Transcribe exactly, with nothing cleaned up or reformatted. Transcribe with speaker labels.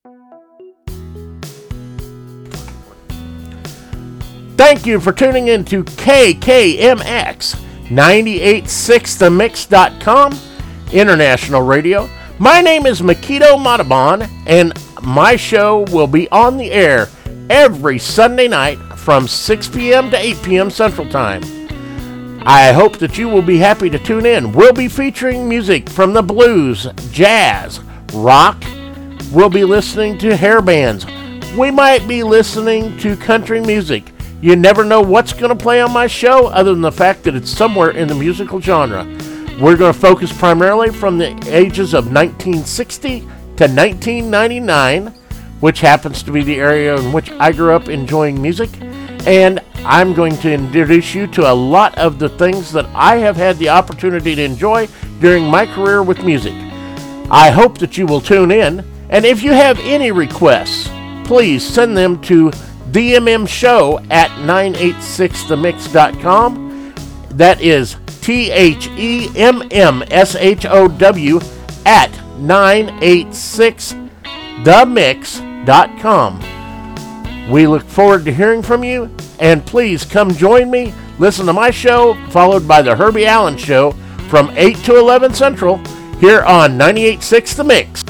Speaker 1: Thank you for tuning in to K K M X ninety-eight point six the mix dot com International Radio. My name is Makito Matabon, and my show will be on the air every Sunday night from six p.m. to eight p.m. Central Time. I hope that you will be happy to tune in. We'll be featuring music from the blues, jazz, rock. We'll be listening to hair bands. We might be listening to country music. You never know what's going to play on my show other than the fact that it's somewhere in the musical genre. We're going to focus primarily from the ages of nineteen sixty to nineteen ninety-nine, which happens to be the area in which I grew up enjoying music. And I'm going to introduce you to a lot of the things that I have had the opportunity to enjoy during my career with music. I hope that you will tune in. And if you have any requests, please send them to the M M show at nine eight six the mix dot com. That is T H E M M S H O W at nine eight six the mix dot com. We look forward to hearing from you, and please come join me. Listen to my show, followed by the Herbie Allen Show from eight to eleven Central here on ninety-eight point six The Mix.